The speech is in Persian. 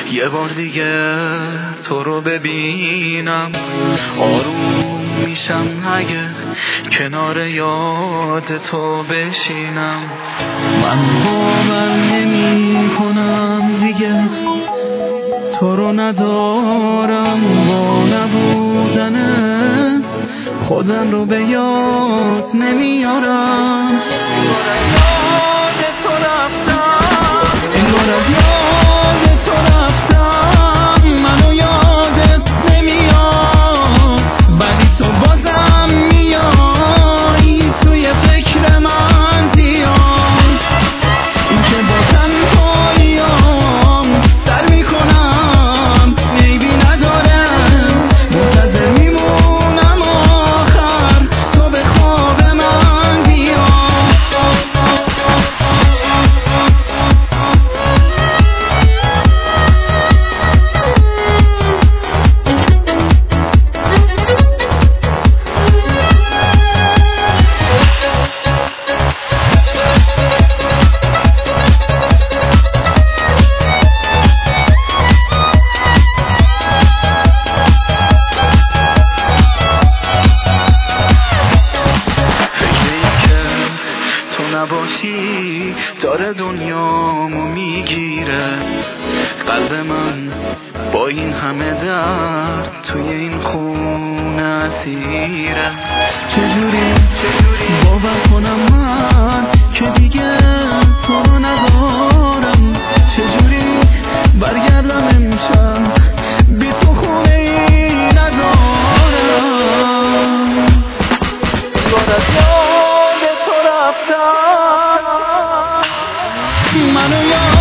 یه بار دیگه تو رو ببینم آروم میشم اگه کنار یاد تو بشینم. من باور نمی کنم دیگه تو رو ندارم، با نبودنت خودم رو به یاد نمیارم. یاد تو رفتم، انگار از یاد تو رفتم، منو یادت نمیاد ولی تو بازم میای توی فکر من زیاد. این که با تنهاییام سر میکنم عیبی نداره، منتظر میمونم آخر تو به خواب من بیا. نباشی داره دنیامو میگیره، قلب من با این همه درد توی این خونه اسیره. چجوری باور کنم من که دیگه تو رو ندارم، چجوری برگردم امشب بی تو خونه ای ندارم. منو